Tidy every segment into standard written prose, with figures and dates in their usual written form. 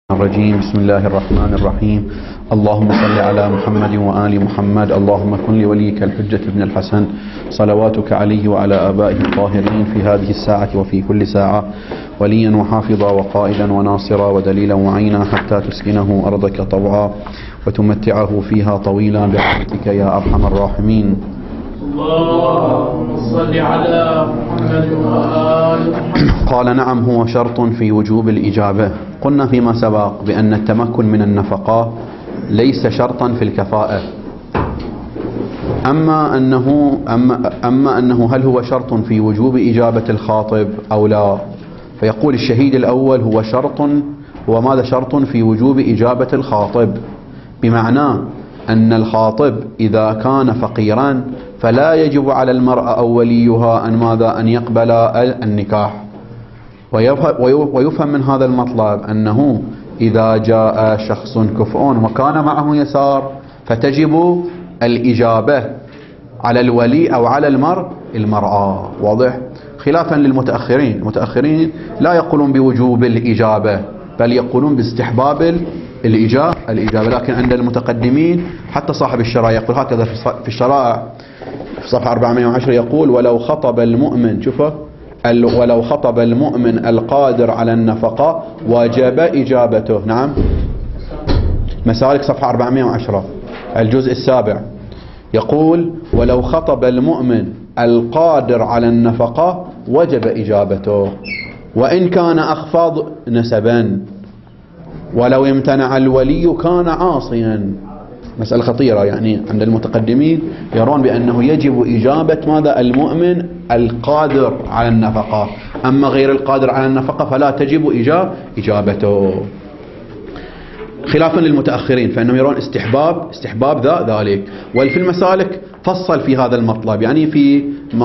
الرجيم. بسم الله الرحمن الرحيم. اللهم صل على محمد وآل محمد. اللهم كن لوليك الحجة بن الحسن صلواتك عليه وعلى آبائه الطاهرين في هذه الساعة وفي كل ساعة وليا وحافظا وقائدا وناصرا ودليلا وعينا حتى تسكنه أرضك طوعا وتمتعه فيها طويلا برحمتك يا أرحم الراحمين. اللهم صل على محمد وآل محمد. قال نعم، هو شرط في وجوب الإجابة. قلنا فيما سبق بأن التمكن من النفقة ليس شرطا في الكفاءة، أما أنه هل هو شرط في وجوب إجابة الخاطب أو لا؟ فيقول الشهيد الأول هو ماذا شرط في وجوب إجابة الخاطب، بمعنى أن الخاطب إذا كان فقيرا فلا يجب على المرأة أو وليها أن يقبل النكاح. ويفهم من هذا المطلب أنه إذا جاء شخص كفء وكان معه يسار فتجب الإجابة على الولي أو على المرأة. واضح؟ خلافا للمتأخرين، المتأخرين لا يقولون بوجوب الإجابة بل يقولون باستحباب الإجابة. لكن عند المتقدمين حتى صاحب الشرائع يقول هكذا في الشرائع في صفحة 410 يقول: ولو خطب المؤمن، شوفوا، ولو خطب المؤمن القادر على النفقة وجب إجابته. نعم، مسالك صفحة 410 الجزء السابع يقول: ولو خطب المؤمن القادر على النفقة وجب إجابته وإن كان أخفض نسبا، ولو امتنع الولي كان عاصيا. مسألة خطيرة، يعني عند المتقدمين يرون بأنه يجب إجابة ماذا؟ المؤمن القادر على النفقة، أما غير القادر على النفقة فلا تجب إجابته، خلافا للمتأخرين فإنهم يرون استحباب ذلك. وفي المسالك فصل في هذا المطلب، يعني في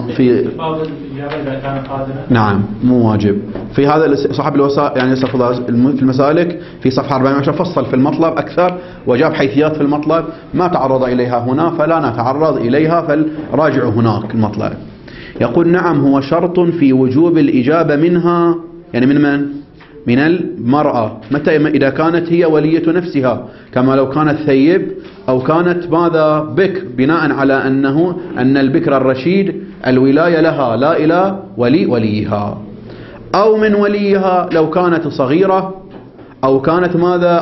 نعم مو واجب. في هذا صاحب الوسائل يعني في المسالك في صفحة 410 فصل في المطلب أكثر وجاب حيثيات في المطلب ما تعرض إليها هنا فلا نتعرض إليها، فالراجع هناك المطلب. يقول: نعم، هو شرط في وجوب الإجابة منها، يعني من المرأة. متى؟ إذا كانت هي ولية نفسها، كما لو كانت ثيب أو كانت ماذا؟ بكر، بناء على أن البكر الرشيد الولاية لها لا إلى وليها، أو من وليها لو كانت صغيرة أو كانت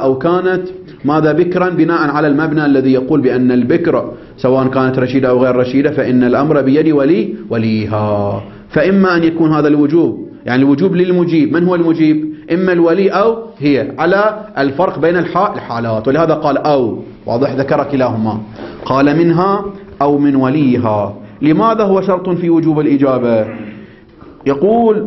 ماذا بكرا، بناء على المبنى الذي يقول بأن البكر سواء كانت رشيدة أو غير رشيدة فإن الأمر بيد وليها. فإما أن يكون هذا الوجوب، يعني الوجوب للمجيب. من هو المجيب؟ إما الولي أو هي، على الفرق بين الحالات، ولهذا قال أو. واضح؟ ذكر كلاهما، قال منها أو من وليها. لماذا هو شرط في وجوب الإجابة؟ يقول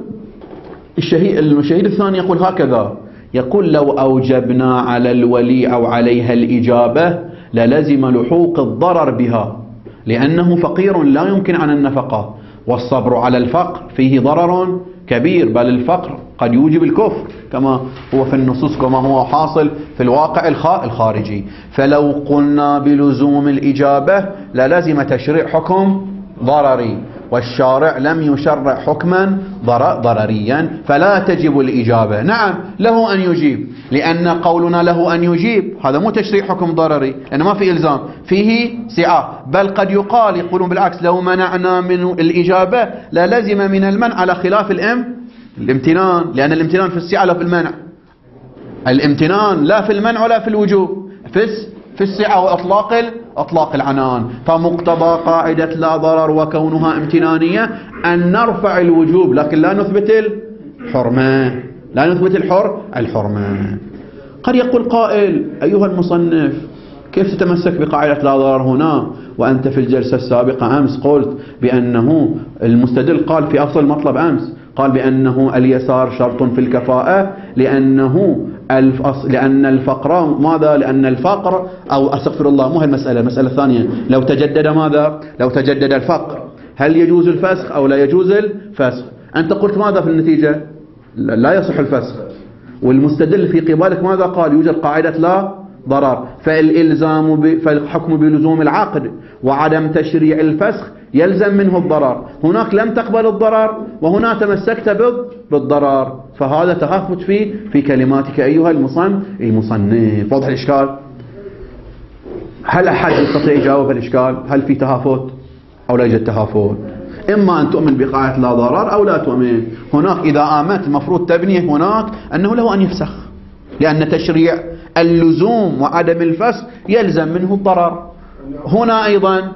الشهيد الثاني يقول هكذا، يقول: لو أوجبنا على الولي أو عليها الإجابة للزم لحوق الضرر بها، لأنه فقير لا يمكن عن النفقة، والصبر على الفقر فيه ضرر كبير، بل الفقر قد يوجب الكفر كما هو في النصوص، كما هو حاصل في الواقع الخارجي. فلو قلنا بلزوم الإجابة للزم تشريع حكم ضرري، والشارع لم يشرع حكما ضرريا فلا تجب الإجابة. نعم، له أن يجيب، لأن قولنا له أن يجيب هذا مو تشريع حكم ضرري، لأن ما في إلزام، فيه سعة. بل قد يقولون بالعكس: لو منعنا من الإجابة للزم من المنع، على خلاف الامتنان، لأن الامتنان في السعة لا في المنع. الامتنان لا في المنع ولا في الوجوب، في السعة وإطلاق العنان. فمقتضى قاعدة لا ضرر وكونها امتنانية أن نرفع الوجوب لكن لا نثبت الحرمة، الحرمة. قد يقول قائل: أيها المصنف، كيف تتمسك بقاعدة لا ضرر هنا وأنت في الجلسة السابقة أمس قلت بأنه المستدل قال في أصل المطلب أمس قال بأنه اليسار شرط في الكفاءة، لأن الفقر ماذا؟ لأن الفقر أو أستغفر الله، مو هالمسألة، المسألة الثانية، لو تجدد ماذا؟ لو تجدد الفقر هل يجوز الفسخ أو لا يجوز الفسخ؟ أنت قلت ماذا في النتيجة؟ لا يصح الفسخ. والمستدل في قبالك ماذا قال؟ يوجد قاعدة لا ضرر، فالحكم بلزوم العقد وعدم تشريع الفسخ يلزم منه الضرر. هناك لم تقبل الضرر وهنا تمسكت بالضرر، فهذا تهافت في كلماتك أيها المصنف. واضح الإشكال؟ هل أحد يستطيع يجاوب الإشكال؟ هل في تهافت أو لا يوجد تهافت؟ إما أن تؤمن بقاعدة لا ضرر أو لا تؤمن. هناك إذا آمنت المفروض تبني هناك أنه له أن يفسخ، لأن تشريع اللزوم وعدم الفسخ يلزم منه الضرر. هنا أيضا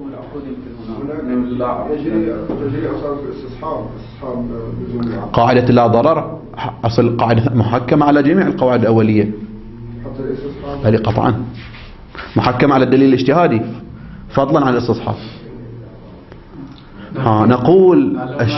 قاعدة لا ضرر أصل قاعدة محكمة على جميع القواعد الأولية، هذه قطعا محكمة على الدليل الاجتهادي فضلا عن الاستصحاب. نقول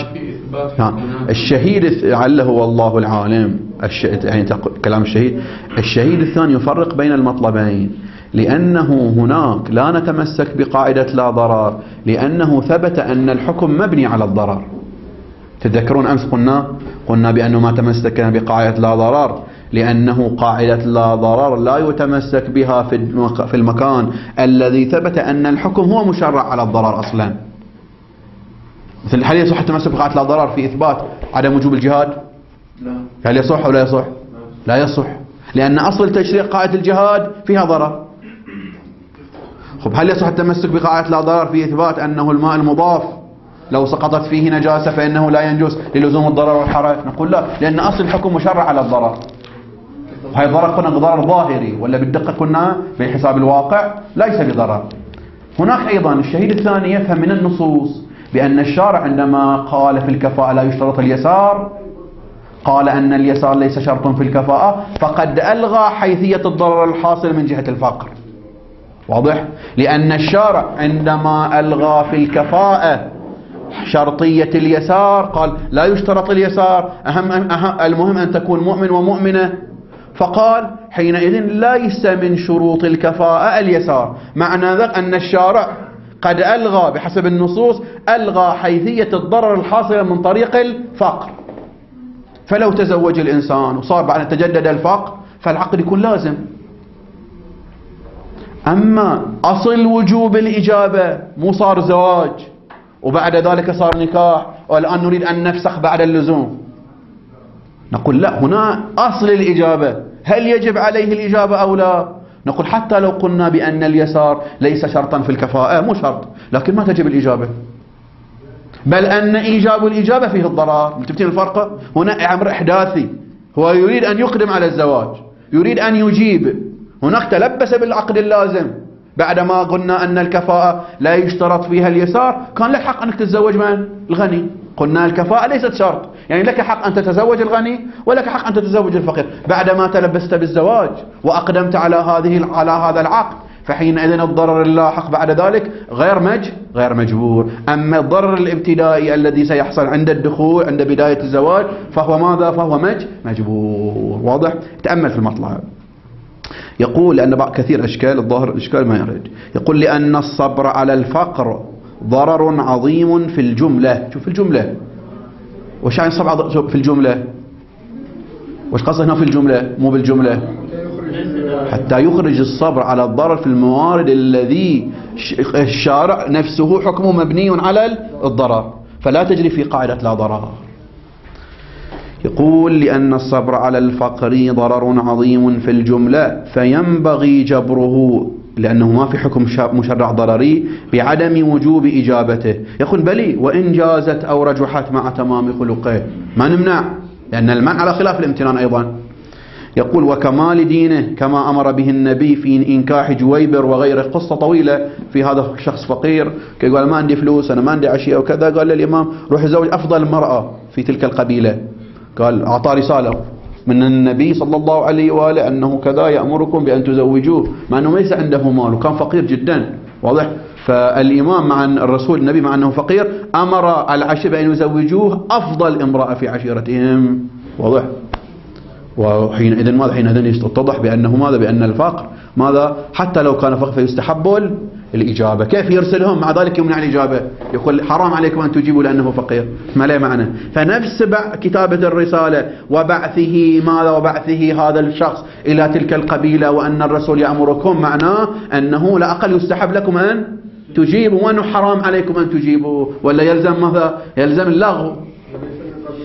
الشهيد عله والله العالم، يعني كلام الشهيد الثاني يفرق بين المطلبين، لأنه هناك لا نتمسك بقاعدة لا ضرر لأنه ثبت أن الحكم مبني على الضرر. تذكرون أمس قلنا بأنه ما تمسكنا بقاعدة لا ضرر لأنه قاعدة لا ضرر لا يتمسك بها في المكان الذي ثبت أن الحكم هو مشرع على الضرر أصلا. مثل هل يصح التمسك بقاعدة لا ضرر في إثبات عدم وجوب الجهاد؟ لا. هل يصح أو لا يصح؟ لا يصح، لأن أصل تشريع قاعدة الجهاد فيها ضرر. هل يصح التمسك بقاعدة لا ضرر في إثبات أنه الماء المضاف لو سقطت فيه نجاسة فإنه لا ينجس للزوم الضرر والحرج؟ نقول لا، لأن أصل الحكم مشرع على الضرر. هاي الضرر كنا ضرر ظاهري ولا بالدقة كنا بحساب الواقع ليس بضرر. هناك أيضا الشهيد الثاني يفهم من النصوص بأن الشارع عندما قال في الكفاءة لا يشترط اليسار قال أن اليسار ليس شرط في الكفاءة، فقد ألغى حيثية الضرر الحاصل من جهة الفقر. واضح؟ لأن الشارع عندما ألغى في الكفاءة شرطية اليسار قال لا يشترط اليسار، المهم أن تكون مؤمن ومؤمنة، فقال حينئذ ليس من شروط الكفاءة اليسار. معنى ذلك أن الشارع قد ألغى بحسب النصوص ألغى حيثية الضرر الحاصل من طريق الفقر. فلو تزوج الإنسان وصار بعد أن تجدد الفقر فالعقد يكون لازم. أما أصل وجوب الإجابة مو صار زواج وبعد ذلك صار نكاح والآن نريد أن نفسخ بعد اللزوم، نقول لا، هنا أصل الإجابة هل يجب عليه الإجابة أو لا؟ نقول حتى لو قلنا بأن اليسار ليس شرطا في الكفاءة، مو شرط، لكن ما تجب الإجابة، بل أن إيجاب الإجابة فيه الضرر. ملتفتين الفرق؟ هنا أمر إحداثي، هو يريد أن يقدم على الزواج، يريد أن يجيب، هناك تلبس بالعقد اللازم. بعدما قلنا أن الكفاءة لا يشترط فيها اليسار كان لك حق أنك تتزوج من؟ الغني. قلنا الكفاءة ليست شرط، يعني لك حق أن تتزوج الغني ولك حق أن تتزوج الفقير. بعدما تلبست بالزواج وأقدمت على هذا العقد فحينئذ الضرر اللاحق بعد ذلك غير مجبور. أما الضرر الابتدائي الذي سيحصل عند الدخول عند بداية الزواج فهو ماذا؟ فهو مجبور. واضح؟ تأمل في المطلب. يقول لأن كثير أشكال الظاهر الإشكال ما يرد. يقول لأن الصبر على الفقر ضرر عظيم في الجملة. شوف الجملة وش يعني الصبر في الجملة؟ وش قصده هنا في الجملة مو بالجملة؟ حتى يخرج الصبر على الضرر في الموارد الذي الشارع نفسه حكمه مبني على الضرر، فلا تجري في قاعدة لا ضرر. يقول لأن الصبر على الفقر ضرر عظيم في الجملة فينبغي جبره، لأنه ما في حكم مشرع ضرري بعدم وجوب إجابته. يقول بلي وإن جازت أو رجحت مع تمام خلقه، ما نمنع، لأن المنع على خلاف الامتنان أيضا. يقول وكمال دينه كما أمر به النبي في إنكاح جويبر وغيره. قصة طويلة في هذا شخص فقير قال ما عندي فلوس، أنا ما عندي عشية وكذا، قال للإمام روح زوج أفضل امرأة في تلك القبيلة. قال أعطى رسالة من النبي صلى الله عليه وآله أنه كذا يأمركم بأن تزوجوه، مع أنه ليس عنده مال وكان فقير جدا. واضح؟ فالإمام مع الرسول النبي مع أنه فقير أمر العشيرة أن يزوجوه أفضل امرأة في عشيرتهم. واضح؟ وحينئذ ماذا؟ حينئذ يتضح بأنه ماذا؟ بأن الفقر ماذا؟ حتى لو كان فقر فيستحب الإجابة. كيف يرسلهم مع ذلك يمنع الإجابة؟ يقول حرام عليكم أن تجيبوا لأنه فقير، ما له معنى. فنفس كتابة الرسالة وبعثه ماذا؟ وبعثه هذا الشخص إلى تلك القبيلة وأن الرسول يأمركم معناه أنه لا أقل يستحب لكم أن تجيبوا وأنه حرام عليكم أن تجيبوا، ولا يلزم ماذا؟ يلزم اللغو.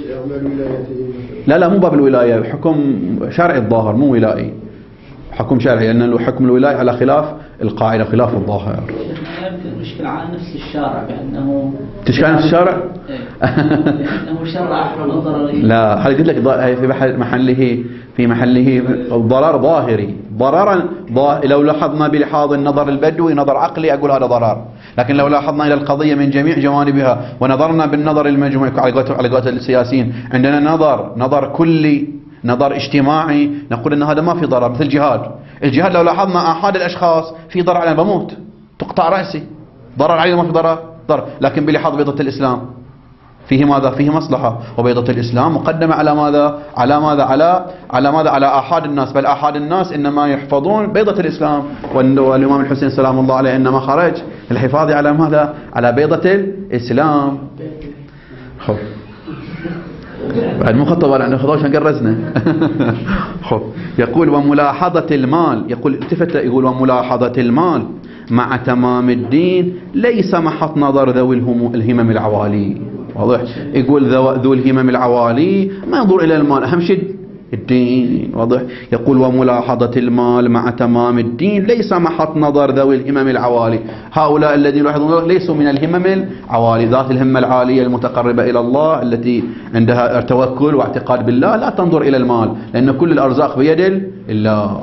لا مو باب الولاية، حكم شرعي الظاهر مو ولائي، حكم شرعي، لأن حكم الولاية على خلاف القاعدة، خلاف الظاهر. يمكن مشكلة على نفس الشارع بأنه تشكال نفس الشارع؟ بأنه شرع ضرري. لا هذا قلت لك في محله الضرر ظاهري، ضررا لو لاحظنا بلحاظ النظر البدوي نظر عقلي أقول هذا ضرر، لكن لو لاحظنا إلى القضية من جميع جوانبها ونظرنا بالنظر المجموعي على قولة السياسيين، عندنا نظر كلي، نظر اجتماعي، نقول ان هذا ما في ضرر. مثل الجهاد لو لاحظنا احد الاشخاص في ضرر علي بموت، تقطع راسي، ضرر علي ما في ضرر، لكن بلحاظ بيضة الاسلام فيه ماذا؟ فيه مصلحة، وبيضة الاسلام مقدمة على ماذا؟ على احد الناس، بل احد الناس انما يحفظون بيضة الاسلام، والامام الحسين سلام الله عليه انما خرج الحفاظ على ماذا؟ على بيضة الاسلام. خب بعد مو خطة ولا خطوش قرزنا. خب يقول وملاحظة المال، يقول التفت يقول وملاحظة المال مع تمام الدين ليس محط نظر ذوي الهمم العوالي. واضح؟ يقول ذو الهمم العوالي ما ينظر إلى المال، أهم شيء الدين. واضح؟ يقول وملاحظة المال مع تمام الدين ليس محط نظر ذوي الهمم العوالي. هؤلاء الذين يلاحظون ليسوا من الهمم العوالي، ذات الهمة العالية المتقربة إلى الله التي عندها توكل واعتقاد بالله، لا تنظر إلى المال، لأن كل الأرزاق بيد الله.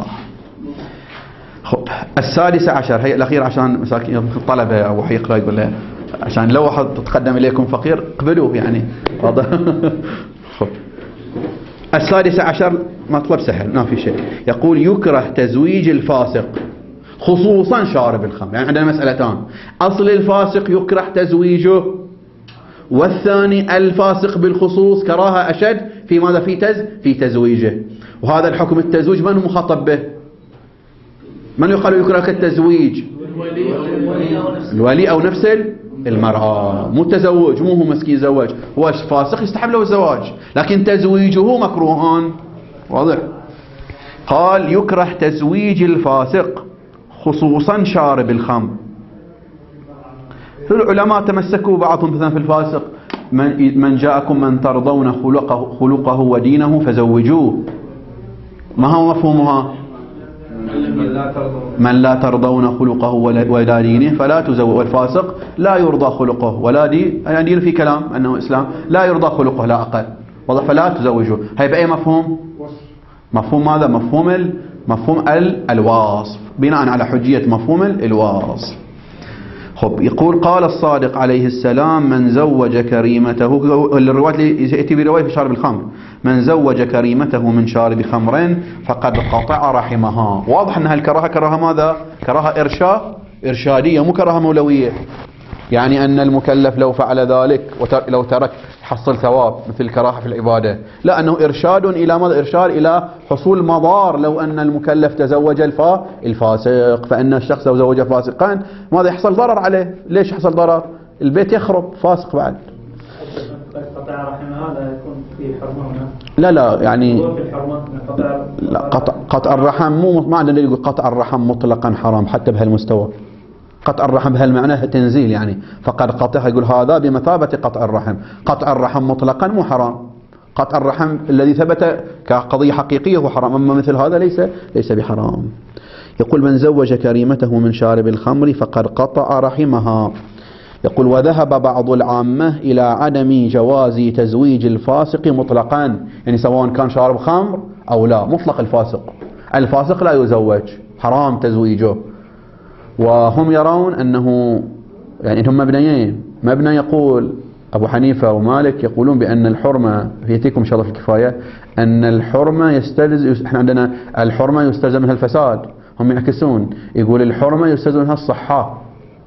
السادس عشر، هي الأخير عشان مساكين الطلبة أو يقرأ يقول له عشان لو واحد تقدم إليكم فقير قبلوه يعني. واضح؟ السادس عشر مطلب سهل ما في شيء، يقول يكره تزويج الفاسق خصوصا شارب الخمر. يعني عندنا مسألتان، أصل الفاسق يكره تزويجه، والثاني الفاسق بالخصوص كراهة أشد في ماذا؟ في تزويجه. وهذا الحكم التزويج من مخاطب به؟ من يقال يكره التزويج؟ الولي أو نفس المرأة، مو التزوج، مو هو مسكين زواج، هو فاسق يستحب له الزواج، لكن تزويجه مكروه. واضح؟ قال يكره تزويج الفاسق خصوصا شارب الخمر. العلماء تمسكوا بعضهم مثلا في الفاسق من جاءكم من ترضون خلقه ودينه فزوجوه. ما هو مفهومها؟ من لا ترضون خلقه ولا دينه فلا تزوج. والفاسق لا يرضى خلقه ولا دين، يعني دين في كلام أنه إسلام، لا يرضى خلقه لا أقل، واضح؟ فلا تزوجه. هي بأي مفهوم؟ مفهوم ماذا؟ مفهوم الوصف، بناء على حجية مفهوم الوصف. خب يقول قال الصادق عليه السلام من زوج كريمته، الرواية اللي يأتي برواية في شارب الخمر، من زوج كريمته من شارب خمر فقد قطع رحمها. واضح أنها الكراهة كراهة ماذا؟ كراهة إرشادية مو كراهة مولوية، يعني أن المكلف لو فعل ذلك لو ترك حصل ثواب مثل الكراهة في العبادة، لا، أنه إرشاد إلى ماذا؟ إرشاد إلى حصول مضار. لو أن المكلف تزوج الفاسق، فإن الشخص لو زوج فاسقا ماذا يحصل؟ ضرر عليه. ليش يحصل ضرر؟ البيت يخرب، فاسق بعد. قطع رحم هذا يكون في حرمة؟ لا يعني هو في الحرمة لا، قطع الرحم ما عندنا يقول قطع الرحم مطلقا حرام حتى بهالمستوى. قطع الرحم بهالمعنى تنزيل، يعني فقد قطع، يقول هذا بمثابة قطع الرحم. قطع الرحم مطلقا مو حرام، قطع الرحم الذي ثبت كقضية حقيقية هو حرام، أما مثل هذا ليس بحرام. يقول من زوج كريمته من شارب الخمر فقد قطع رحمها. يقول وذهب بعض العامة إلى عدم جواز تزويج الفاسق مطلقا، يعني سواء كان شارب خمر أو لا، مطلق الفاسق لا يزوج، حرام تزويجه. وهم يرون أنه يعني هم مبنيين، مبنى يقول أبو حنيفة ومالك يقولون بأن الحرمة، يأتيكم إن شاء الله في الكفاية، أن الحرمة يستلزم، احنا عندنا الحرمة يستلزم منها الفساد، هم يعكسون يقول الحرمة يستلزم منها الصحة.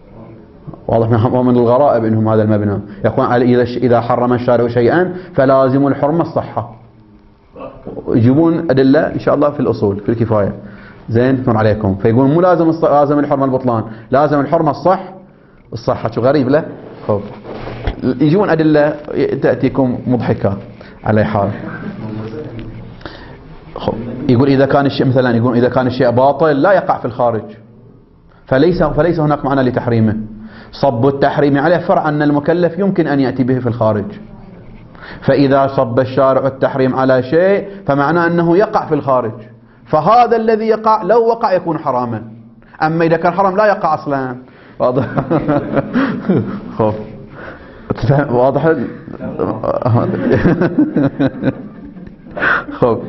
واضح؟ من الغرائب انهم هذا المبنى يقول إذا حرم الشارع شيئا فلازم الحرمة الصحة. يجيبون أدلة إن شاء الله في الأصول في الكفاية، زين تمر عليكم، فيقول مو لازم الحرمة البطلان، لازم الحرمة الصحة. شو غريب له؟ خب يجيبون أدلة تأتيكم مضحكة على حال. خب يقول إذا كان الشيء مثلا، يقول إذا كان الشيء باطل لا يقع في الخارج فليس هناك معنى لتحريمه. صب التحريم عليه فرع أن المكلف يمكن أن يأتي به في الخارج، فإذا صب الشارع التحريم على شيء فمعناه أنه يقع في الخارج، فهذا الذي يقع لو وقع يكون حراما، أما إذا كان حرام لا يقع أصلا. واضح؟ خوف واضح. خوف.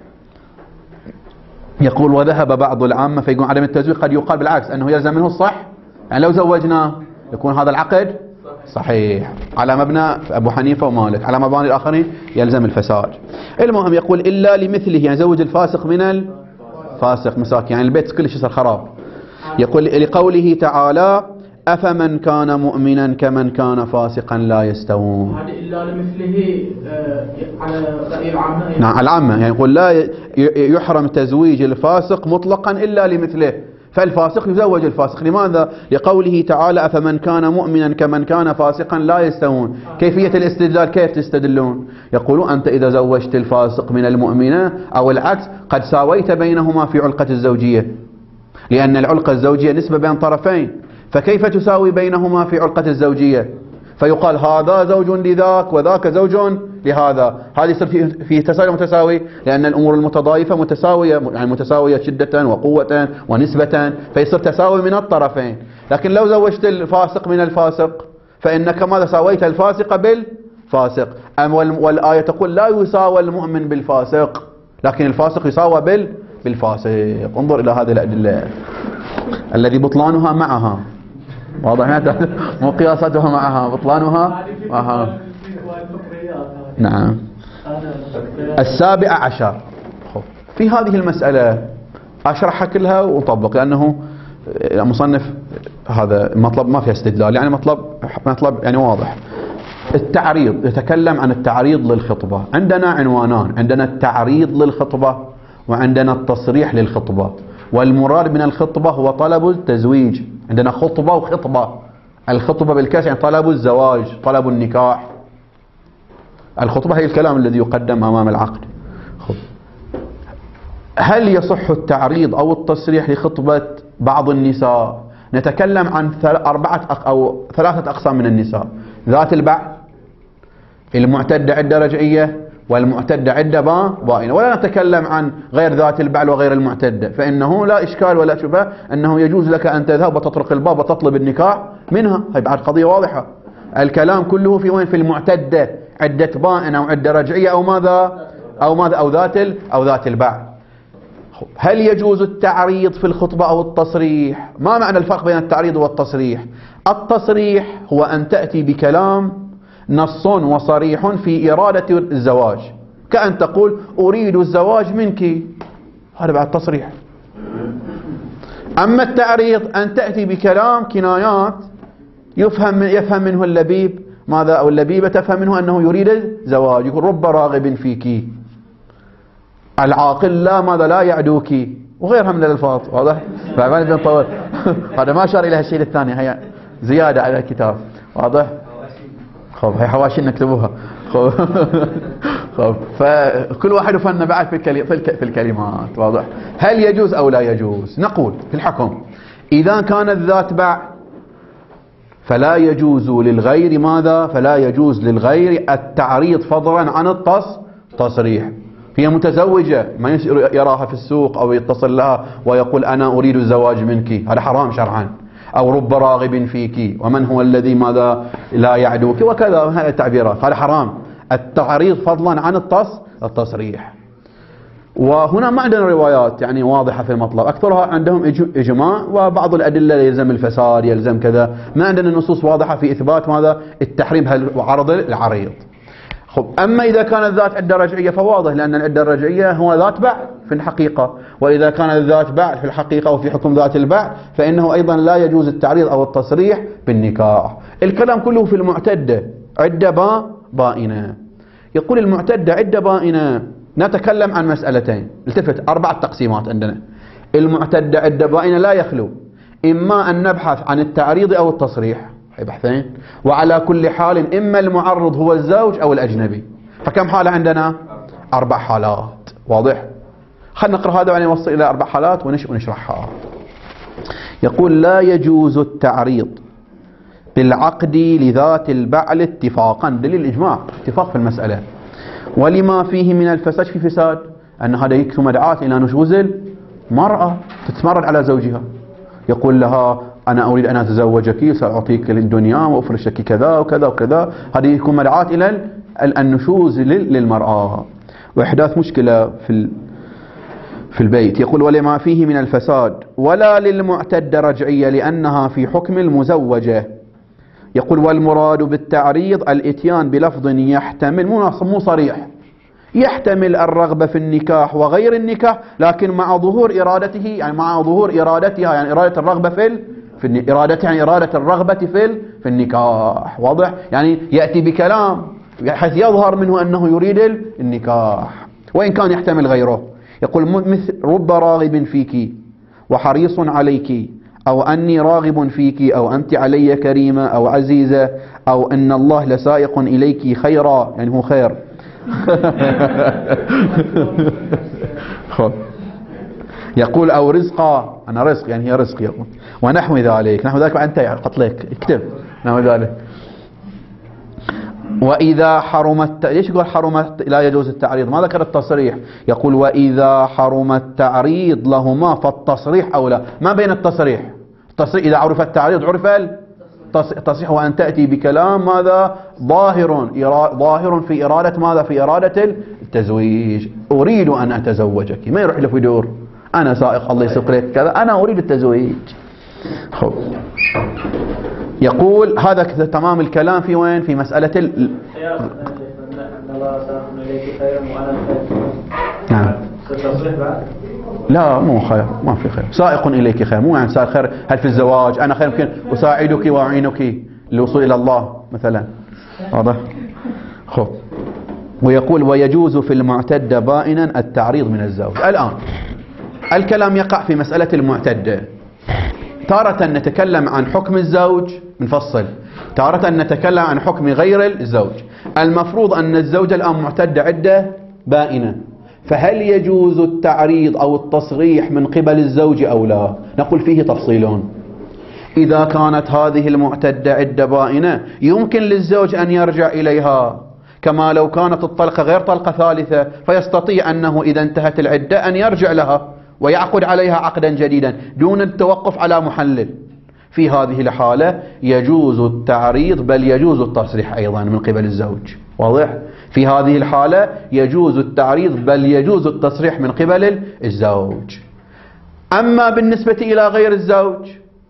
يقول وذهب بعض العامة فيقول عدم التزويج قد يقال بالعكس أنه يلزم منه الصح، يعني لو زوجناه يكون هذا العقد صحيح على مبنى أبو حنيفة ومالك، على مباني الآخرين يلزم الفساد. المهم يقول إلا لمثله، يعني زوج الفاسق من الفاسق مساك، يعني البيت كلش يصير خراب. يقول لقوله تعالى أفمن كان مؤمنا كمن كان فاسقا لا يستوون. هذه إلا لمثله على رأي العامة. نعم العامة، يعني يقول لا يحرم تزويج الفاسق مطلقا إلا لمثله، فالفاسق يزوج الفاسق. لماذا؟ لقوله تعالى أفمن كان مؤمنا كمن كان فاسقا لا يستوون. كيفية الاستدلال كيف تستدلون؟ يقولون أنت إذا زوجت الفاسق من المؤمنة أو العكس قد ساويت بينهما في علقة الزوجية، لأن العلقة الزوجية نسبة بين طرفين، فكيف تساوي بينهما في علقة الزوجية؟ فيقال هذا زوج لذاك وذاك زوج لهذا، هذه يصير في تساوي متساوي، لأن الأمور المتضايفة متساوية، يعني متساوية شدة وقوة ونسبة، فيصير تساوي من الطرفين. لكن لو زوجت الفاسق من الفاسق فإنك ماذا ساويت الفاسق بالفاسق. والآية تقول لا يساوى المؤمن بالفاسق، لكن الفاسق يساوى بالفاسق. انظر إلى هذه الأدلة الذي بطلانها معها، واضح؟ مو قياساتها معها، بطلانها معها. نعم. السابع عشر، في هذه المسألة أشرحها كلها وطبق، لأنه المصنف هذا مطلب ما فيه استدلال، يعني مطلب يعني واضح. التعريض، يتكلم عن التعريض للخطبة. عندنا عنوانان، عندنا التعريض للخطبة وعندنا التصريح للخطبة، والمراد من الخطبة هو طلب التزويج. عندنا خطبة وخطبة، الخطبة بالكسر يعني طلب الزواج، طلب النكاح. الخطبة هي الكلام الذي يقدم أمام العقد. هل يصح التعريض أو التصريح لخطبة بعض النساء؟ نتكلم عن ثلاثة أقسام من النساء: ذات البعل، المعتدة عدة رجعية، والمعتدة عدة بائنة. ولا نتكلم عن غير ذات البعل وغير المعتدة، فإنه لا إشكال ولا شبهة أنه يجوز لك أن تذهب وتطرق الباب وتطلب النكاح منها، هي بعد قضية واضحة. الكلام كله في وين؟ في المعتدة عدة بائنة أو عدة رجعية أو ماذا أو ذات البعل. هل يجوز التعريض في الخطبة أو التصريح؟ ما معنى الفرق بين التعريض والتصريح؟ التصريح هو أن تأتي بكلام نص وصريح في إرادة الزواج، كأن تقول أريد الزواج منك، هذا بعد تصريح. أما التعريض أن تأتي بكلام كنايات يفهم منه اللبيب ماذا، أو اللبيبة تفهم منه أنه يريد الزواج، يقول رب راغب فيك، العاقل لا يعدوك، وغيرها من الألفاظ. واضح؟ فعمان بن طول هذا ما أشار إلى الشيء الثاني، هي زيادة على الكتاب. واضح؟ هي حواشي نكتبوها. فكل واحد فن بعد في الكلمات. واضح؟ هل يجوز أو لا يجوز؟ نقول في الحكم إذا كانت ذات بعل فلا يجوز للغير ماذا؟ فلا يجوز للغير التعريض فضلا عن التصريح. هي متزوجة، ما يراها في السوق أو يتصل لها ويقول أنا أريد الزواج منك، هذا حرام شرعا. أو رب راغب فيك، ومن هو الذي ماذا لا يعدوك، وكذا، هذه التعبيرات، هذا حرام. التعريض فضلا عن التصريح. وهنا ما عندنا روايات يعني واضحة في المطلب، أكثرها عندهم إجماع وبعض الأدلة يلزم الفساد يلزم كذا، ما عندنا نصوص واضحة في إثبات ماذا التحريم وعرض العريض. أما إذا كانت ذات عدة رجعية فواضح، لأن العدة الرجعية هو ذات بعل في الحقيقة، وإذا كانت ذات بعل في الحقيقة وفي حكم ذات البعل فإنه أيضا لا يجوز التعريض أو التصريح بالنكاح. الكلام كله في المعتدة عدة بائنة. يقول المعتدة عدة بائنة، نتكلم عن مسألتين، التفت 4 تقسيمات عندنا. المعتدة عدة بائنة لا يخلو إما أن نبحث عن التعريض أو التصريح، هي بحثين، وعلى كل حال إما المعرض هو الزوج أو الأجنبي. فكم حالة عندنا؟ 4 حالات. واضح؟ خلنا نقرأ هذا وبعدين نوصل إلى 4 حالات ونشرحها. يقول لا يجوز التعريض بالعقد لذات البعل اتفاقا، دليل الإجماع اتفاق في المسألة. ولما فيه من الفساد، في فساد أن هذا يكثر مدعاة إلى نشوز المرأة تتمرد على زوجها، يقول لها أنا أريد أن أتزوجك وسأعطيك الدنيا وأفرشك كذا وكذا وكذا، هذه يكون مدعاة إلى النشوز للمرأة وإحداث مشكلة في البيت. يقول ولما فيه من الفساد ولا للمعتدة رجعية لأنها في حكم المزوجة. يقول والمراد بالتعريض الاتيان بلفظ يحتمل، مو صريح، يحتمل الرغبة في النكاح وغير النكاح، لكن مع ظهور إرادته، يعني مع ظهور إرادتها، يعني إرادة الرغبة في إرادته، يعني إرادة الرغبة في النكاح. واضح؟ يعني يأتي بكلام حيث يظهر منه أنه يريد النكاح وإن كان يحتمل غيره. يقول مثل رب راغب فيك وحريص عليك، أو أني راغب فيك، أو أنت علي كريمة أو عزيزة، أو أن الله لسائق إليك خيرا، يعني هو خير. يقول أو رزقا، أنا رزق، يعني هي رزق. يقول ونحو ذلك، نحو ذلك أنت قلت لك اكتب نحو ذلك. وإذا حرمت، ليش يقول حرمت لا يجوز التعريض؟ ما ذكر التصريح. يقول وإذا حرم التعريض لهما فالتصريح أولى. ما بين التصريح إذا عرف التعريض عرف التصريح، وأن تأتي بكلام ماذا ظاهر في إرادة ماذا؟ في إرادة التزويج. أريد أن أتزوجك، ما يروح له في دور أنا سائق الله يسوق لك كذا، أنا أريد التزويج. خب. يقول هذا تمام الكلام في وين؟ في مسألة نعم. لا مو خير، ما في خير. سائق إليك خير، مو يعني سائق خير هل في الزواج أنا خير يمكن أساعدك وأعينك للوصول إلى الله مثلا. واضح؟ خب. ويقول ويجوز في المعتدة بائنا التعريض من الزوج. الآن الكلام يقع في مسألة المعتدة، تارة نتكلم عن حكم الزوج منفصل، تارة نتكلم عن حكم غير الزوج. المفروض أن الزوجة الآن معتدة عدة بائنة، فهل يجوز التعريض أو التصريح من قبل الزوج أو لا؟ نقول فيه تفصيلون. إذا كانت هذه المعتدة عدة بائنة يمكن للزوج أن يرجع إليها، كما لو كانت الطلقة غير طلقة ثالثة، فيستطيع أنه إذا انتهت العدة أن يرجع لها ويعقد عليها عقدا جديدا دون التوقف على محلل. في هذه الحالة يجوز التعريض بل يجوز التصريح أيضا من قبل الزوج. واضح؟ في هذه الحالة يجوز التعريض بل يجوز التصريح من قبل الزوج. أما بالنسبة إلى غير الزوج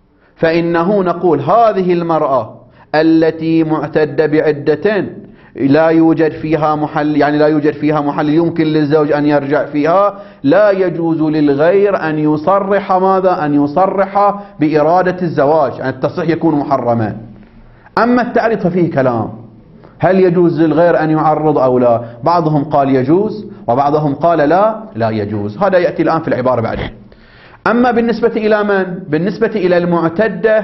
فإنه نقول هذه المرأة التي معتدة بعدة لا يوجد فيها محل، يعني لا يوجد فيها محل يمكن للزوج أن يرجع فيها، لا يجوز للغير أن يصرح ماذا؟ أن يصرح بإرادة الزواج، يعني التصريح يكون محرما. أما التعريض ففيه كلام، هل يجوز للغير أن يعرض أو لا؟ بعضهم قال يجوز وبعضهم قال لا يجوز. هذا يأتي الآن في العبارة بعدين. أما بالنسبة إلى من؟ بالنسبة إلى المعتدة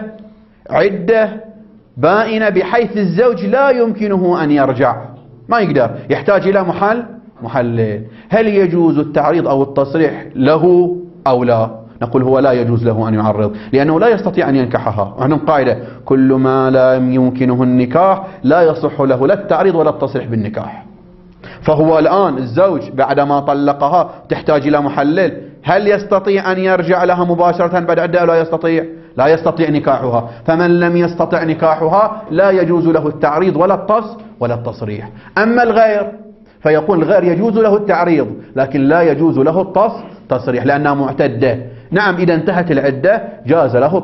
عدة بائنة بحيث الزوج لا يمكنه أن يرجع، ما يقدر، يحتاج إلى محلل. هل يجوز التعريض أو التصريح له أو لا؟ نقول هو لا يجوز له أن يعرض، لأنه لا يستطيع أن ينكحها. وعندهم قاعدة كل ما لا يمكنه النكاح لا يصح له لا التعريض ولا التصريح بالنكاح. فهو الآن الزوج بعدما طلقها تحتاج إلى محلل، هل يستطيع أن يرجع لها مباشرة بعد عدة أو لا يستطيع؟ لا يستطيع نكاحها. فمن لم يستطع نكاحها لا يجوز له التعريض ولا التصريح. أما الغير فيقول الغير يجوز له التعريض لكن لا يجوز له التصريح لأنها معتدة. نعم إذا انتهت العدة جاز له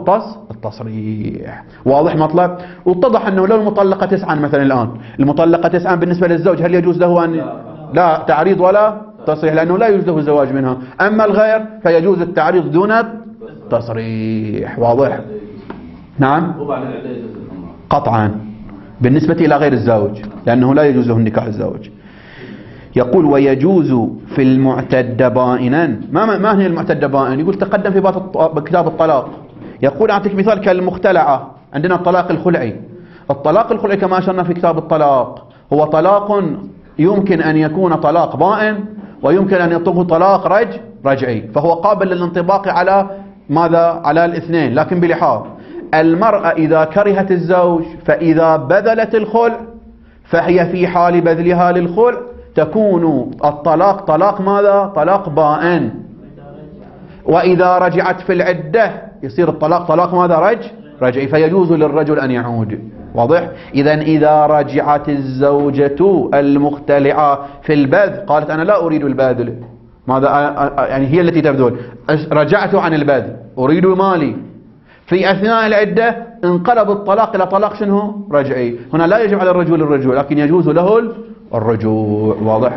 التصريح. واضح مطلب؟ واتضح أنه لو المطلقة 9 مثلا الآن، المطلقة 9 بالنسبة للزوج هل يجوز له أن لا تعريض ولا تصريح لأنه لا يجوز له الزواج منها. أما الغير فيجوز التعريض دون التصريح. واضح؟ نعم قطعا بالنسبة إلى غير الزوج لأنه لا يجوز له النكاح الزوج. يقول ويجوز في المعتدة بائنا. ما هي المعتدة بائن؟ يقول تقدم في كتاب الطلاق. يقول أعطيك مثال كالمختلعة، عندنا الطلاق الخلعي. الطلاق الخلعي كما أشرنا في كتاب الطلاق هو طلاق يمكن أن يكون طلاق بائن ويمكن أن يكون طلاق رجعي، فهو قابل للانطباق على ماذا؟ على الاثنين، لكن بلحاظ المرأة إذا كرهت الزوج فإذا بذلت الخلع فهي في حال بذلها للخلع تكون الطلاق طلاق ماذا؟ طلاق بائن. وإذا رجعت في العدة يصير الطلاق طلاق ماذا؟ رجعي، فيجوز للرجل أن يعود. واضح؟ إذا رجعت الزوجة المختلعة في البذل قالت أنا لا أريد البذل، ماذا يعني هي التي تبذل، رجعت عن البذل أريد مالي، في أثناء العدة انقلب الطلاق إلى طلاق شنو؟ رجعي. هنا لا يجب على الرجل الرجوع لكن يجوز له الرجوع. واضح؟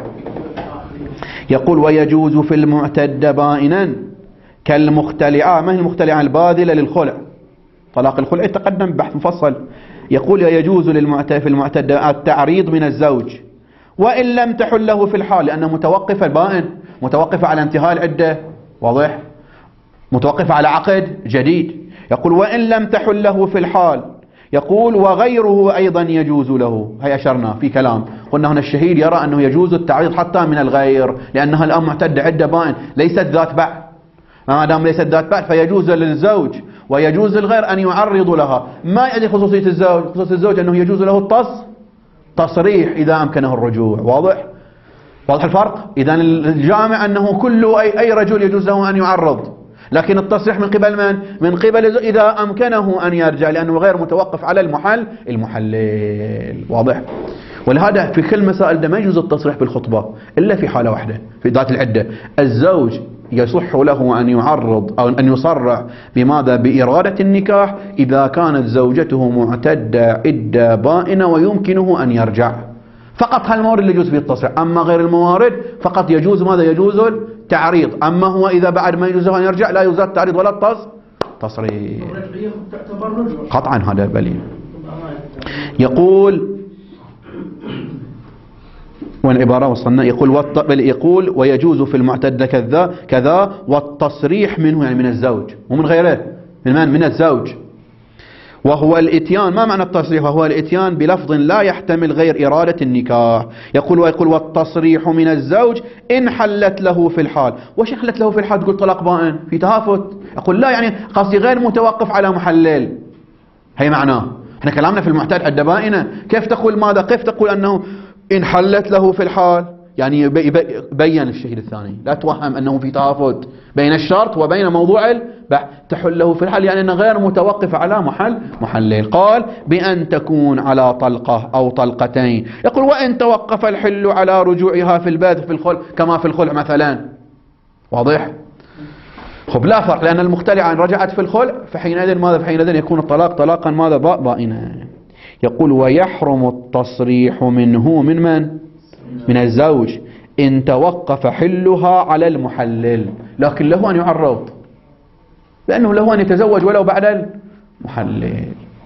يقول ويجوز في المعتدة بائنا كالمختلعة. ما هي المختلعة؟ الباذلة للخلع، طلاق الخلع تقدم بحث مفصل. يقول يجوز في المعتدة التعريض من الزوج وإن لم تحل له في الحال، لأنه متوقفة البائن متوقفة على انتهاء العدة. واضح؟ متوقفة على عقد جديد. يقول وإن لم تحل له في الحال. يقول وغيره أيضا يجوز له. هي أشرنا في كلام قلنا هنا الشهيد يرى أنه يجوز التعريض حتى من الغير، لأنها الآن معتدة عدة بائن ليست ذات بعد، ما دام ليست ذات بعد فيجوز للزوج ويجوز للغير أن يعرض لها. ما يعني خصوصية الزوج؟ خصوصية الزوج أنه يجوز له تصريح إذا أمكنه الرجوع. واضح؟ واضح الفرق؟ إذا الجامع أنه كل أي رجل يجوز له أن يعرض، لكن التصريح من قبل من؟ من قبل إذا أمكنه أن يرجع، لأنه غير متوقف على المحلل. واضح؟ ولهذا في كل مسائل ما يجوز التصريح بالخطبة إلا في حالة واحدة في ذات العدة. الزوج يصح له أن يعرض أو أن يصرح بماذا؟ بإرادة النكاح إذا كانت زوجته معتدة عدة بائنة ويمكنه أن يرجع. فقط هالموارد اللي يجوز فيه التصريح، أما غير الموارد فقط يجوز ماذا؟ يجوز التعريض. أما هو إذا بعد ما يجوز أن يرجع لا يجوز التعريض ولا التصريح قطعا. هذا بليل. يقول وين عبارة وصلنا؟ يقول ويجوز في المعتدة كذا والتصريح منه، يعني من الزوج ومن غيره، من الزوج، وهو الاتيان. ما معنى التصريح؟ وهو الاتيان بلفظ لا يحتمل غير إرادة النكاح. يقول والتصريح من الزوج إن حلت له في الحال. وش حلت له في الحال؟ تقول طلاق بائن في تهافت. يقول لا، يعني قصدي غير متوقف على محلل. هي معناه. احنا كلامنا في المعتد عدة بائنة، كيف تقول ماذا؟ كيف تقول أنه إن حلت له في الحال؟ يعني بين الشهيد الثاني، لا توهم أنه في تهافت بين الشرط وبين موضوع البحث. تحل له في الحال يعني أنه غير متوقف على محلل. قال بأن تكون على طلقة أو طلقتين. يقول وإن توقف الحل على رجوعها في البذل في الخلع كما في الخلع مثلا. واضح؟ خب لا فرق، لأن المختلعة إن رجعت في الخلع فحينئذ ماذا؟ فحينئذ يكون الطلاق طلاقا ماذا؟ بائنا. يقول ويحرم التصريح منه من الزوج إن توقف حلها على المحلل، لكن له أن يعرض، لأنه له أن يتزوج ولو بعد المحلل.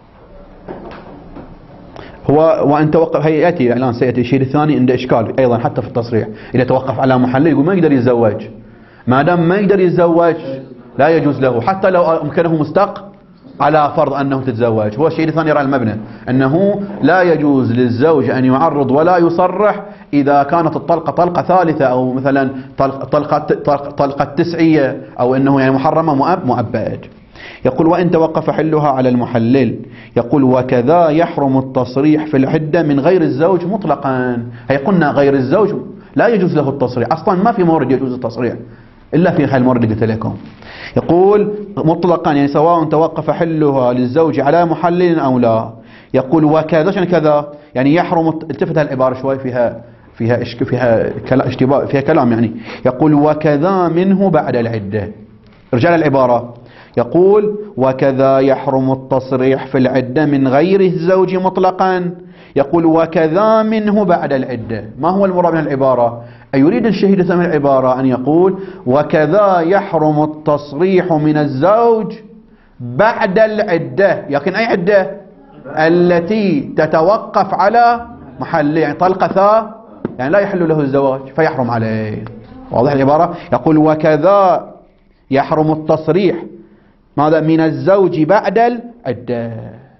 هو وأن توقف، هي يأتي الآن سيأتي الشيء الثاني عنده إشكال أيضا حتى في التصريح. إذا توقف على محلل يقول ما يقدر يتزوج، ما دام ما يقدر يتزوج لا يجوز له حتى لو أمكنه مستق على فرض أنه تتزوج. هو الشيء الثاني يرى المبنى أنه لا يجوز للزوج أن يعرض ولا يصرح إذا كانت الطلقة طلقة ثالثة أو مثلا طلقة تسعية أو أنه يعني محرمة مؤبد. يقول وإن توقف حلها على المحلل. يقول وكذا يحرم التصريح في العدة من غير الزوج مطلقا. هي قلنا غير الزوج لا يجوز له التصريح أصلا، ما في مورد يجوز التصريح إلا في المورد اللي قلت لكم. يقول مطلقا يعني سواء توقف حلها للزوج على محلل أو لا. يقول وكذا شنو كذا؟ يعني يحرم. التفت العبارة شوي فيها اشتباه، فيها كلام يعني. يقول وكذا منه بعد العدة. رجال العبارة يقول وكذا يحرم التصريح في العدة من غير الزوج مطلقا. يقول وكذا منه بعد العدة. ما هو المراد من العبارة؟ يريد الشهيد سمع العبارة أن يقول وكذا يحرم التصريح من الزوج بعد العدة. لكن أي عدة؟ التي تتوقف على محل، يعني طلقة يعني لا يحل له الزواج فيحرم عليه. واضح العبارة؟ يقول وكذا يحرم التصريح ماذا؟ من الزوج بعد العدة.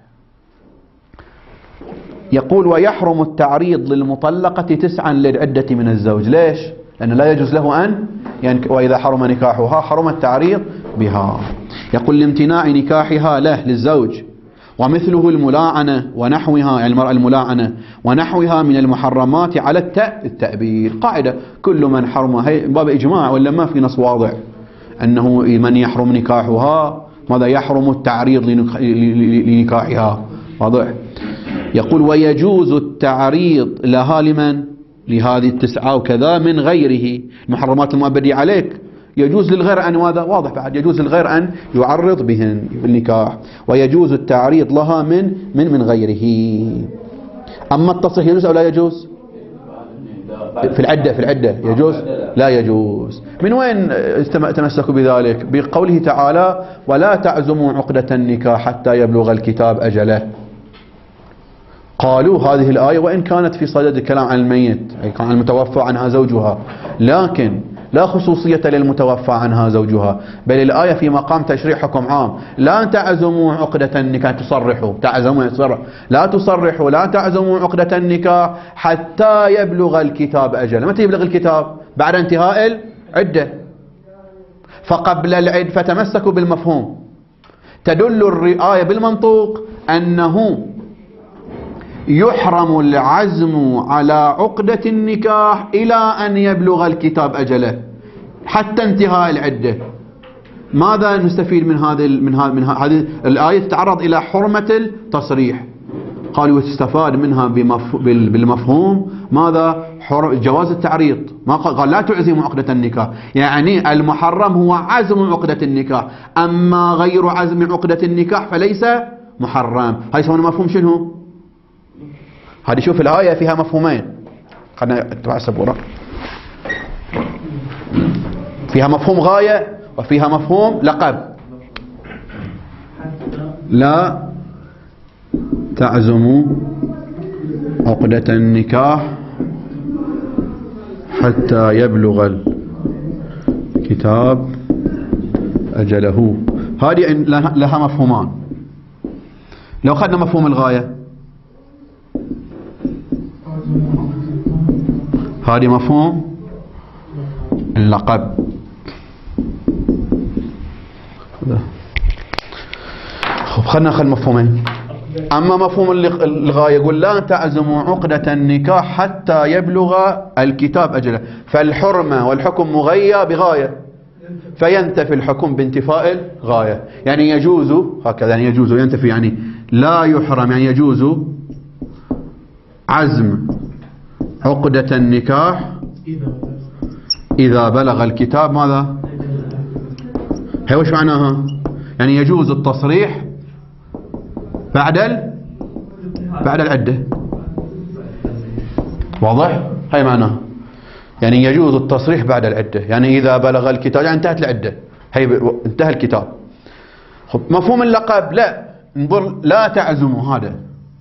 يقول ويحرم التعريض للمطلقة 9 للعدة من الزوج. ليش؟ لأنه لا يجوز له أن يعني وإذا حرم نكاحها حرم التعريض بها. يقول لامتناع نكاحها له للزوج، ومثله الملاعنة ونحوها، يعني المرأة الملاعنة ونحوها من المحرمات على التأبيد. قاعدة كل من حرم، هي باب إجماع ولا ما في نص واضح أنه من يحرم نكاحها ماذا يحرم التعريض لنكاحها، واضح. يقول ويجوز التعريض لها لمن؟ لهذه التسعة وكذا من غيره، المحرمات المؤبدة عليك يجوز للغير أن، وهذا واضح بعد، يجوز للغير أن يعرض بهن بالنكاح، ويجوز التعريض لها من غيره. أما التصريح يجوز أو لا يجوز؟ في العدة يجوز؟ لا يجوز. من وين تمسكوا بذلك؟ بقوله تعالى ولا تعزموا عقدة النكاح حتى يبلغ الكتاب أجله. قالوا هذه الآية وإن كانت في صدد الكلام عن الميت، أي كان المتوفى عنها زوجها، لكن لا خصوصية للمتوفى عنها زوجها، بل الآية في مقام تشريع حكم عام. لا تعزموا عقدة النكاح، تصرحوا، تعزموا يتصرح، لا تصرحوا لا تعزموا عقدة النكاح حتى يبلغ الكتاب أجله. متى يبلغ الكتاب؟ بعد انتهاء العدة. فقبل العدة، فتمسكوا بالمفهوم. تدل الآية بالمنطوق أنه يحرم العزم على عقدة النكاح إلى أن يبلغ الكتاب أجله حتى انتهاء العدة. ماذا نستفيد من هذه الآية؟ تتعرض إلى حرمة التصريح. قالوا يستفاد منها بالمفهوم ماذا؟ جواز التعريض. ما قال لا تعزم عقدة النكاح، يعني المحرم هو عزم عقدة النكاح، أما غير عزم عقدة النكاح فليس محرم. هاي يسمونه مفهوم شنو؟ هذه شوف الآية فيها مفهومين، خلنا نتبع السبورة. فيها مفهوم غاية وفيها مفهوم لقب. لا تعزموا عقدة النكاح حتى يبلغ الكتاب أجله. هذه لها مفهومان. لو أخذنا مفهوم الغاية، هذه مفهوم اللقب. خلنا ناخذ مفهومين. أما مفهوم الغاية يقول لا تعزموا عقدة النكاح حتى يبلغ الكتاب أجله، فالحرمة والحكم مغيى بغاية، فينتفي الحكم بانتفاء الغاية. يعني يجوز هكذا، يعني يجوز ينتفي، يعني لا يحرم، يعني يجوز عزم عقدة النكاح إذا بلغ الكتاب ماذا؟ هي وش معناها؟ يعني يجوز التصريح بعد العدة. واضح؟ هاي معناها، يعني يجوز التصريح بعد العدة، يعني إذا بلغ الكتاب يعني انتهت العدة، هي انتهى الكتاب. مفهوم اللقب لا انظر، لا تعزموا، هذا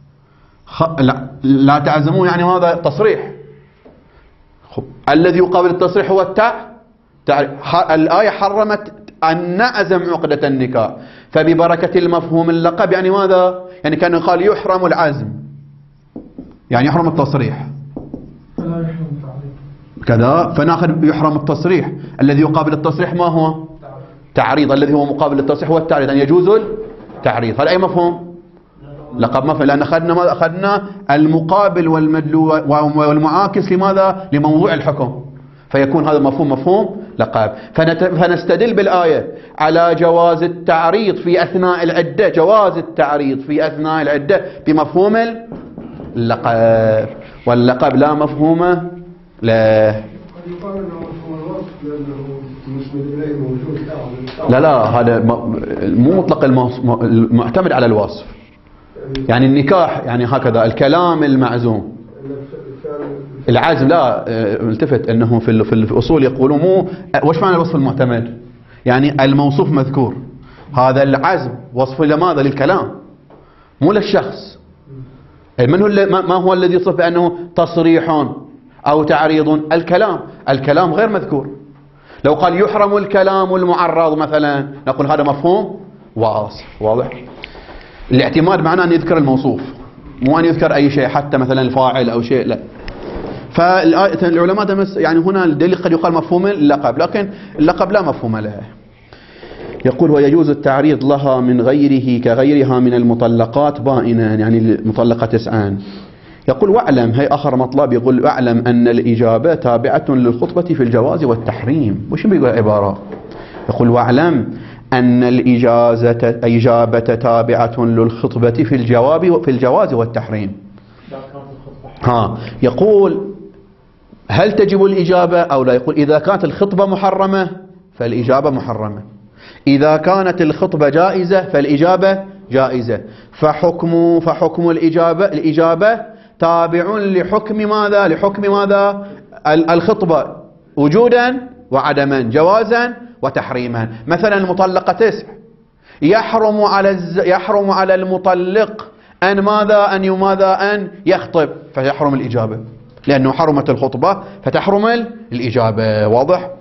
لا تعزموا يعني ماذا؟ تصريح. الذي يقابل التصريح هو الآية حرمت أن نعزم عقدة النكاح، فببركة المفهوم اللقب يعني ماذا؟ يعني كان قال يحرم العزم، يعني يحرم التصريح كذا، فناخذ يحرم التصريح. الذي يقابل التصريح ما هو؟ تعريض. الذي هو مقابل التصريح هو التعريض، أن يجوز التعريض. هذا أي مفهوم؟ لقب مفهوم، لأن أخذنا المقابل والمدلو والمعاكس لماذا؟ لموضوع الحكم، فيكون هذا مفهوم لقب. فنستدل بالآية على جواز التعريض في أثناء العدة، جواز التعريض في أثناء العدة بمفهوم اللقب، واللقب لا مفهوم له. لا هذا مو مطلق المعتمد على الوصف. يعني النكاح يعني هكذا، الكلام المعزوم، العزم لا التفت انه في الاصول يقولوا مو وش معنى الوصف المعتمد؟ يعني الموصوف مذكور، هذا العزم وصف لماذا؟ للكلام مو للشخص. من هو ما هو الذي يصف بانه تصريح او تعريض؟ الكلام غير مذكور. لو قال يحرم الكلام المعرض مثلا نقول هذا مفهوم واصف. واضح؟ الاعتماد معناه ان يذكر الموصوف، مو ان يذكر اي شيء، حتى مثلا الفاعل او شيء، لا. فالعلماء يعني هنا الدليل قد يقال مفهوم اللقب، لكن اللقب لا مفهوم له. يقول ويجوز التعريض لها من غيره كغيرها من المطلقات بائنا، يعني المطلقة 9. يقول واعلم، هي آخر مطلب، يقول واعلم أن الإجابة تابعة للخطبة في الجواز والتحريم. وش بيقول عبارة؟ يقول واعلم أن الإجابة تابعة للخطبة في الجواز والتحريم. يقول هل تجب الإجابة أو لا؟ يقول إذا كانت الخطبة محرمة فالإجابة محرمة، إذا كانت الخطبة جائزة فالإجابة جائزة، فحكم الإجابة تابع لحكم ماذا؟ لحكم ماذا؟ الخطبة وجودا وعدما، جوازا وتحريما. مثلا المطلقة 9 يحرم على المطلق أن ماذا؟ أن يخطب، فيحرم الإجابة لأنه حرمت الخطبة فتحرم الإجابة. واضح؟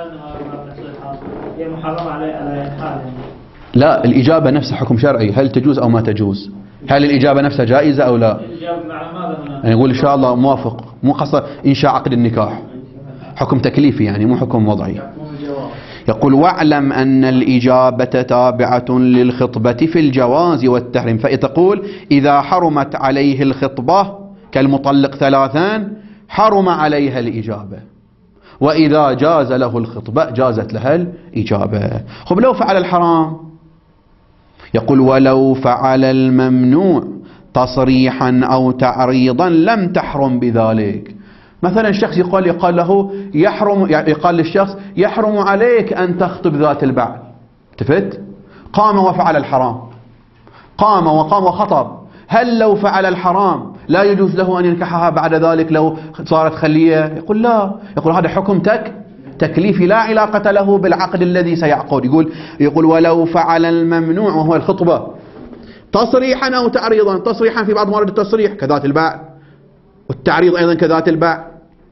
هي محرمة على حال. لا، الإجابة نفسها حكم شرعي، هل تجوز أو ما تجوز؟ هل الإجابة نفسها جائزة أو لا؟ الإجابة مع ماذا هنا؟ يعني يقول إن شاء الله موافق، مو خاصة إنشاء عقد النكاح، حكم تكليفي يعني مو حكم وضعي. يقول واعلم أن الإجابة تابعة للخطبة في الجواز والتحريم، فتقول إذا حرمت عليه الخطبة كالمطلق 3 حرم عليها الإجابة، وإذا جاز له الخطبة جازت لها الإجابة. خب لو فعل الحرام، يقول ولو فعل الممنوع تصريحا أو تعريضا لم تحرم بذلك. مثلا الشخص يقال له يقال للشخص يحرم عليك أن تخطب ذات البعل، التفت قام وفعل الحرام، قام وخطب، هل لو فعل الحرام لا يجوز له أن ينكحها بعد ذلك لو صارت خلية؟ يقول لا، يقول هذا حكم تكليفي لا علاقة له بالعقد الذي سيعقد. يقول ولو فعل الممنوع وهو الخطبة تصريحا أو تعريضا، تصريحا في بعض موارد التصريح كذات الباع، والتعريض أيضا كذات الباع.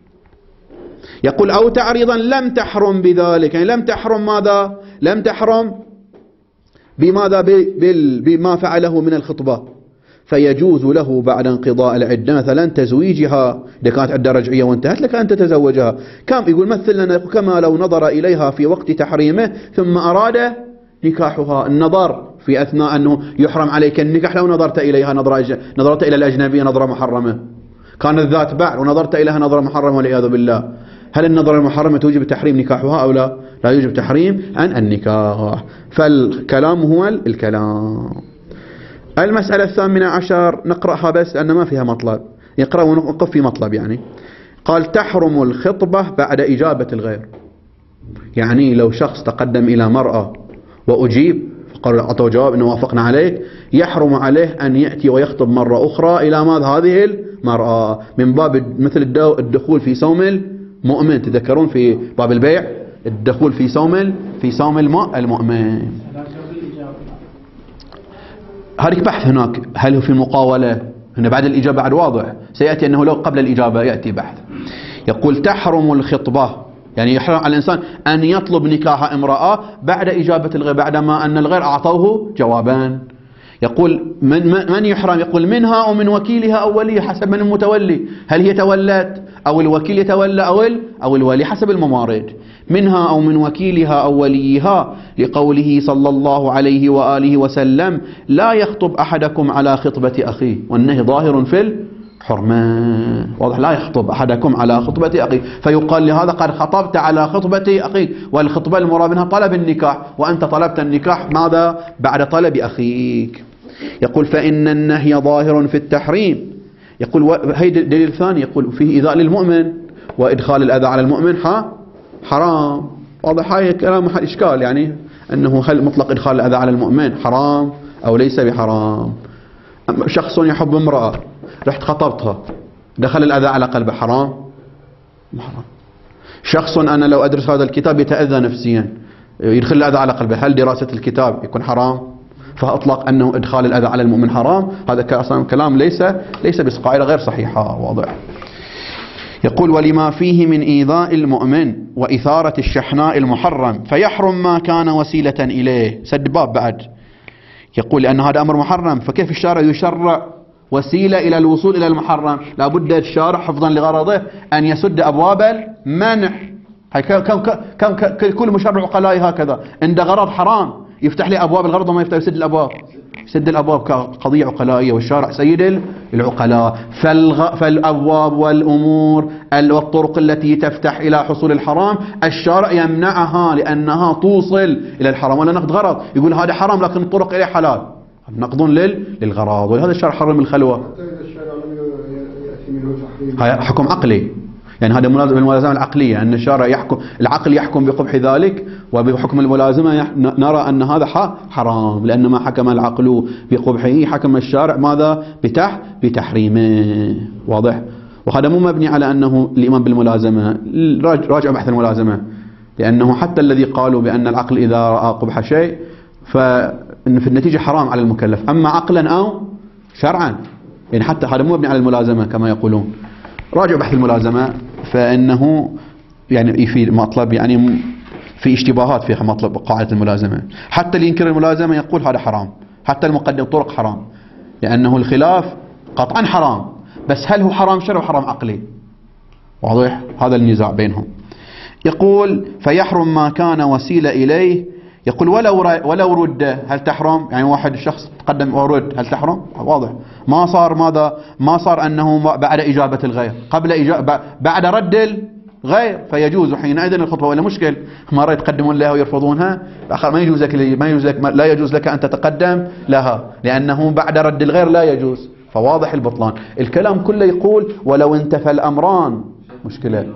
يقول أو تعريضا لم تحرم بذلك، يعني لم تحرم ماذا؟ لم تحرم بماذا؟ بما فعله من الخطبة، فيجوز له بعد انقضاء العدة مثلا تزويجها، إذا كانت عدة رجعية وانتهت لك أن تتزوجها. يقول مثل لنا كما لو نظر إليها في وقت تحريمه ثم أراد نكاحها. النظر في أثناء أنه يحرم عليك النكاح، لو نظرت إليها نظرت إلى الأجنبية نظرة محرمة، كانت ذات بعل ونظرت إليها نظرة محرمة والعياذ بالله، هل النظرة المحرمة توجب تحريم نكاحها أو لا؟ لا يوجب تحريم عن النكاح. فالكلام هو الكلام. المسألة 18 نقرأها بس لأن ما فيها مطلب، يقرأ ونقف في مطلب. يعني قال تحرم الخطبة بعد إجابة الغير، يعني لو شخص تقدم إلى مرأة وأجيب فقالوا أعطوا جواب إنه وافقنا عليه، يحرم عليه أن يأتي ويخطب مرة أخرى إلى ماذا؟ هذه المرأة، من باب مثل الدخول في صوم المؤمن. تذكرون في باب البيع الدخول في صوم المؤمن. هذيك بحث هناك، هل هو في مقاولة هنا بعد الإجابة؟ بعد واضح سيأتي أنه لو قبل الإجابة يأتي بحث. يقول تحرم الخطبة، يعني يحرم على الإنسان أن يطلب نكاح امرأة بعد إجابة الغير، بعدما أن الغير أعطوه جوابان. يقول من يحرم؟ يقول منها أو من وكيلها أو ولي، حسب من المتولي، هل هي تولت أو الوكيل يتولى أو الولي، حسب الموارد. منها أو من وكيلها أو وليها، لقوله صلى الله عليه وآله وسلم لا يخطب أحدكم على خطبة أخيه، والنهي ظاهر في الحرمة. واضح؟ لا يخطب أحدكم على خطبة أخيه، فيقال لهذا قد خطبت على خطبة أخيك، والخطبة المراد منها طلب النكاح، وأنت طلبت النكاح ماذا؟ بعد طلب أخيك. يقول فإن النهي ظاهر في التحريم. يقول هي دليل ثاني، يقول فيه إيذاء للمؤمن وإدخال الأذى على المؤمن حرام. واضح؟ هاي كلام محل إشكال، يعني أنه هل مطلق إدخال الأذى على المؤمن حرام أو ليس بحرام؟ شخص يحب امرأة رحت خطبتها دخل الأذى على قلبه، حرام؟ حرام. شخص أنا لو أدرس هذا الكتاب يتأذى نفسيا يدخل الأذى على قلبه، هل دراسة الكتاب يكون حرام؟ فأطلق أنه إدخال الأذى على المؤمن حرام، هذا كلام ليس بقاعدة غير صحيحة. واضح؟ يقول ولما فيه من إيذاء المؤمن وإثارة الشحناء المحرم فيحرم ما كان وسيلة إليه. سد باب بعد، يقول لأن هذا أمر محرم، فكيف الشارع يشرع وسيلة إلى الوصول إلى المحرم؟ لابد الشارع حفظا لغرضه أن يسد أبواب المنع. كل مشرع عقلاء هكذا، عند غرض حرام يفتح لي أبواب الغرض وما يفتح يسد الأبواب، يسد الأبواب كقضية عقلائية، والشارع سيد العقلاء. فالأبواب والأمور والطرق التي تفتح إلى حصول الحرام الشارع يمنعها لأنها توصل إلى الحرام، ولا نقد غرض يقول هذا حرام لكن الطرق إليه حلال، نقض للغراض. ولهذا الشارع حرم الخلوة. هذا حكم عقلي، يعني هذا الملازمة العقلية، أن الشارع يحكم، العقل يحكم بقبح ذلك، وبحكم الملازمة نرى أن هذا حرام، لأن ما حكم العقل بقبحه حكم الشارع ماذا؟ بتحريمه. واضح؟ وهذا مو مبني على أنه الإيمان بالملازمة، راجع بحث الملازمة، لأنه حتى الذي قالوا بأن العقل إذا رأى قبح شيء فإن في النتيجة حرام على المكلف، أما عقلا أو شرعا، يعني حتى هذا مو مبني على الملازمة كما يقولون. راجع بحث الملازمة، فإنه يعني في مطلب، يعني في اشتباهات في مطلب قاعدة الملازمة. حتى اللي ينكر الملازمة يقول هذا حرام، حتى المقدم طرق حرام، لأنه الخلاف قطعا حرام، بس هل هو حرام شرعي وحرام عقلي؟ واضح؟ هذا النزاع بينهم. يقول فيحرم ما كان وسيلة إليه، يقول ولو رد هل تحرم؟ يعني واحد شخص تقدم ورد هل تحرم؟ واضح. ما صار ماذا؟ ما صار أنه بعد إجابة الغير، بعد رد الغير فيجوز حينئذ الخطبة، ولا مشكل مرة يتقدمون لها ويرفضونها، آخر ما يجوز لك لا يجوز لك أن تتقدم لها، لأنه بعد رد الغير لا يجوز، فواضح البطلان. الكلام كله يقول ولو انتفى الأمران مشكلة.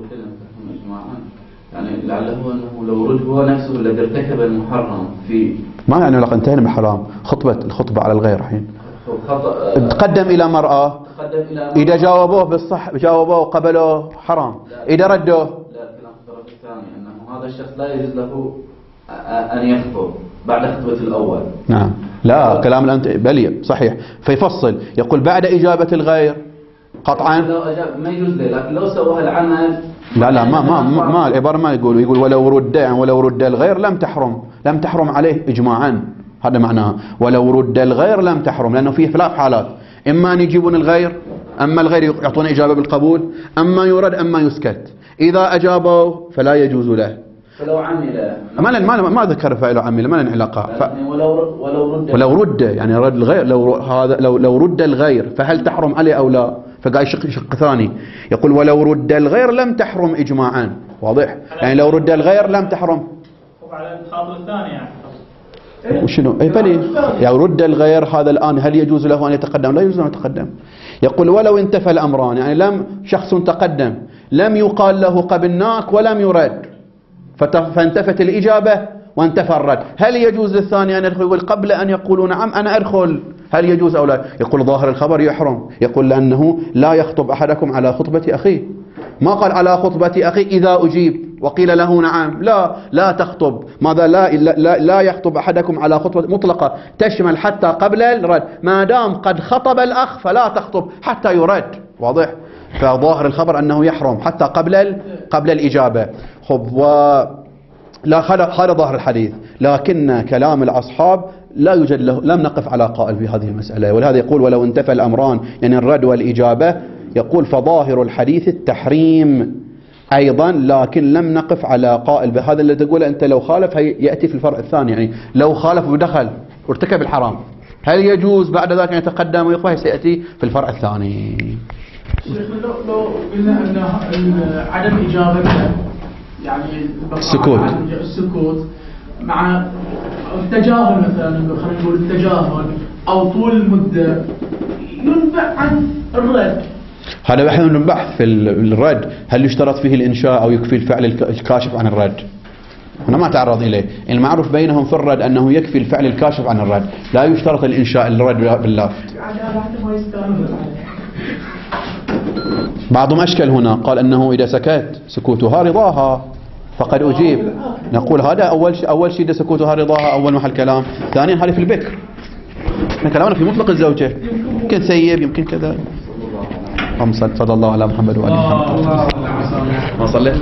يعني لعله أنه لو رد هو نفسه الذي ارتكب المحرم في ما يعني لقد انتهينا بالحرام، الخطبة على الغير الحين. تقدم إلى مرأة، إذا جاوبوه بالصح جاوبوه وقبلوه حرام، إذا ردوه لا. كلام الطرف الثاني أنه هذا الشخص لا يجوز له أن يخطب بعد خطبة الأول. نعم، لا كلام الأنت بلي صحيح، فيفصل يقول بعد إجابة الغير قطعا لو أجاب ما يجوز له، لكن لو سوى العمل لا ما العبارة ما يقول ولو رد، يعني ولو رد الغير لم تحرم عليه إجماعا، هذا معناه ولو رد الغير لم تحرم، لأنه فيه ثلاث حالات، إما أن يجيبون الغير، أما الغير يعطون إجابة بالقبول، أما يرد أما يسكت. إذا أجابوا فلا يجوز له. فلو عمل ما ذكر فعل عمل، ما له علاقة. ولو رد يعني رد الغير، لو رد الغير فهل تحرم عليه أو لا؟ فقال شق ثاني يقول ولو رد الغير لم تحرم إجماعا. واضح؟ يعني لو رد الغير لم تحرم. وعلى الخاطر الثاني يعني وشنو؟ اي بلي يعني رد الغير هذا الآن هل يجوز له أن يتقدم؟ لا يجوز له أن يتقدم. يقول ولو انتفى الأمران، يعني شخص تقدم لم يقال له قبلناك ولم يرد، فانتفت الإجابة وانتفى الرد، هل يجوز للثاني أن يدخل؟ يقول قبل أن يقولوا نعم أنا أدخل، هل يجوز أو لا؟ يقول ظاهر الخبر يحرم، يقول لأنه لا يخطب أحدكم على خطبة أخيه، ما قال على خطبة أخي إذا أجيب وقيل له نعم، لا تخطب، ماذا لا يخطب أحدكم على خطبة مطلقة تشمل حتى قبل الرد، ما دام قد خطب الأخ فلا تخطب حتى يرد. واضح؟ فظاهر الخبر أنه يحرم حتى قبل الإجابة. خب لا هذا ظاهر الحديث، لكن كلام الأصحاب لا يوجد له، لم نقف على قائل في هذه المسألة، ولهذا يقول ولو انتفى الأمران يعني الرد والإجابة، يقول فظاهر الحديث التحريم أيضا، لكن لم نقف على قائل بهذا الذي تقول أنت لو خالف يأتي في الفرع الثاني، يعني لو خالف ودخل وارتكب الحرام هل يجوز بعد ذلك أن يتقدم ويقف؟ سيأتي في الفرع الثاني. لو قلنا أن عدم إجابته يعني السكوت مع التجاهل، مثلا خلينا نقول التجاهل أو طول المدة ينبع عن الرد. هذا احنا نبحث في الرد هل يشترط فيه الإنشاء أو يكفي الفعل الكاشف عن الرد، هنا ما تعرض إليه. المعروف بينهم في الرد أنه يكفي الفعل الكاشف عن الرد، لا يشترط الإنشاء الرد باللافت. بعضهم أشكل هنا، قال أنه إذا سكت سكوتها رضاها فقد أجيب، نقول هذا أول شيء إذا سكوتها رضاها أول محل كلام، ثانيا هذا في البكر، احنا كلامنا في مطلق الزوجة، يمكن سيب يمكن كذا. صلى الله على محمد وآله محمد. ما صليت